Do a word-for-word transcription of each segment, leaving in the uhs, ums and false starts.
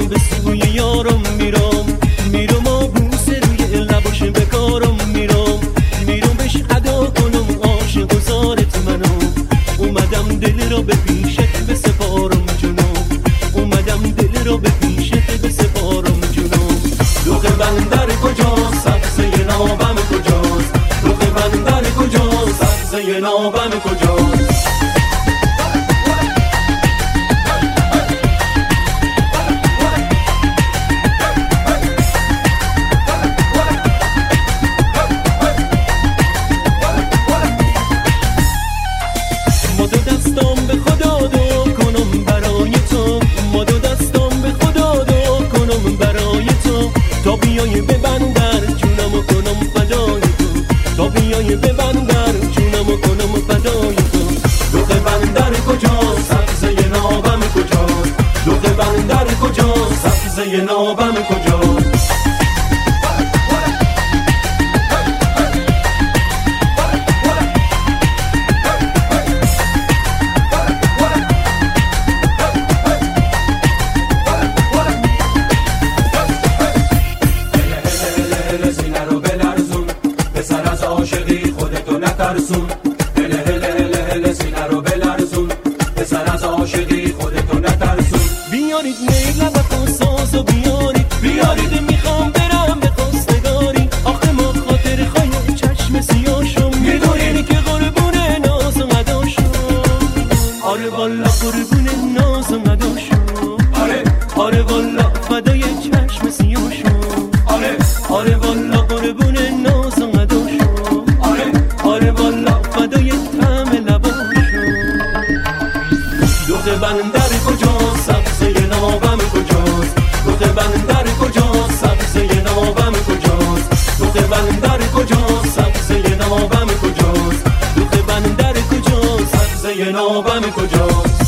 زنم به سوی یارم میرم میرم و بوسه روی لباش بکارم میرم میرم بهش ادا کنم عاشق و زارت منم اومدم دل را به پیشت بسپارم جونم اومدم دل را به پیشت بسپارم جونم دوغ بندر کجاست سبزه نابم کجاست دوغ بندر کجاست سبزه نابم کجاست بیای به بندر جونمو کنم فدای تو تا بیای به بندر جونمو کنم فدای تو دوغ بندر کجاست سبزه نابم کجاست دوغ بندر کجاست سبزه نابم کجاست عاشقی خودتو نترسون هله هله هله هله سینه رو بلرزون پسر از عاشقی خودتو نترسون بیارید میل و ساز و بیارید بیارید میخوام برم به خواستگاری آخه ما خاطر خواهی چشم سیاشم میدونین که قربون ناز و مداشم آره والا قربون ناز و مداشم آره آره والا فدای چشم سیاشم آره آره والا قربون ناز و مداشم آره والا فدای طعم لباشم دوغ بندر کجاست سبزه نابم کجاست دوغ بندر کجاست سبزه نابم کجاست دوغ بندر کجاست سبزه نابم کجاست دوغ بندر کجاست سبزه نابم کجاست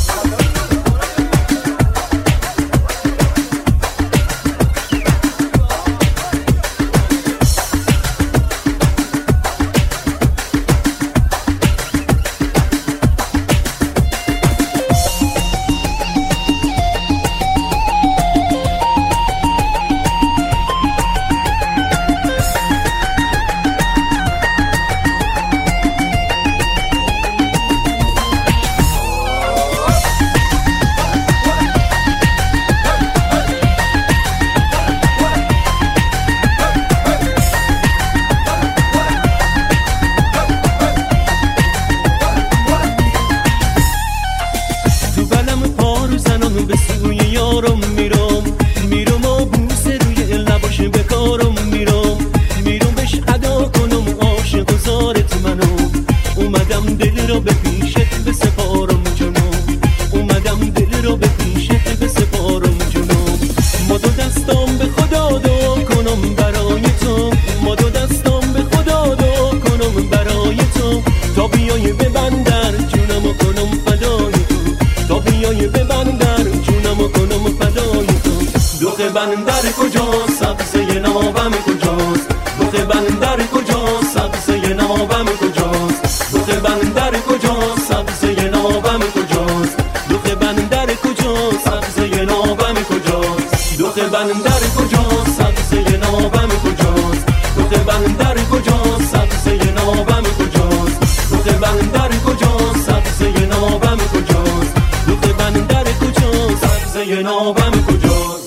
به سوی یارم میرم میرم و بوسه روی لباش بکارم میرم میرم بهش ادا کنم عاشق و زارت منم اومدم دل را به پیشت بسپارم جونم اومدم دل را به پیشت بسپارم جونم ما دو دستام به خدا دعا کنم برای تو ما دو دستام به خدا دعا کنم برای تو تا بیای به بندر جونمو کنم فدای تو تا بیای به بندر جونمو کنم فدای تو دوغ بندر کجاست سبزه نابم کجاست دوغ بندر کجاست سبزه نابم کجاست دوغ بندر کجاست سبزه نابم کجاست دوغ بندر کجاست سبزه نابم کجاست دوغ بندر کجاست سبزه نابم کجاست دوغ بندر کجاست سبزه نابم کجاست دوغ بندر کجاست سبزه نابم کجاست دوغ بندر کجاست سبزه نابم کجاست